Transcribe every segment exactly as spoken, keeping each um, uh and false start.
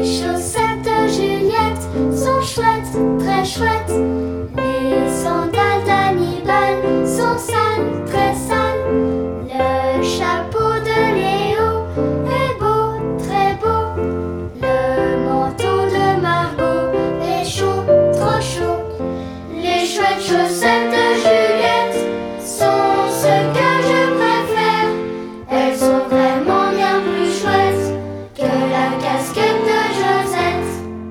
chaussettes de Juliette sont chouettes, très chouettes. Les sandales d'Hannibal sont sales, très sales. Le chapeau de Léo est beau, très beau. Le manteau de Margot est chaud, trop chaud. Les chouettes chaussettes de Juliette sont ce que je préfère. Elles sont vraiment bien plus chouettes que la casquette de Josette.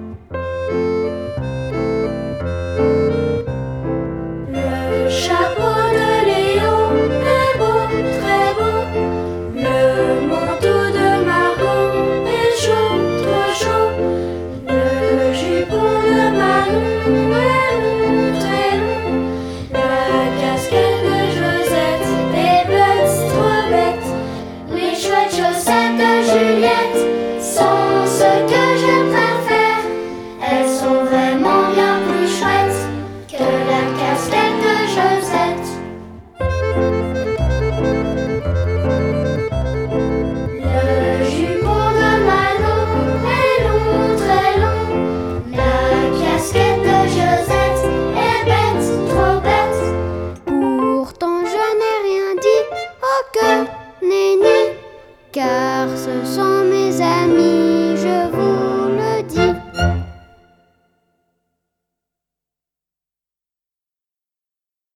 Le chapeau de Léo est beau, très beau. Le manteau de Margot est chaud, trop chaud. Le jupon de Manon est long, très long. La casquette de Josette est bête, trop bête. Les chouettes chaussettes de Juliette sont ce que je préfère. Elles sont vraiment bien plus chouettes que la casquette de Josette. Le jupon de Manon est long, très long. La casquette de Josette est bête, trop bête. Pourtant je n'ai rien dit, oh que nenni, car ce sont mes amis.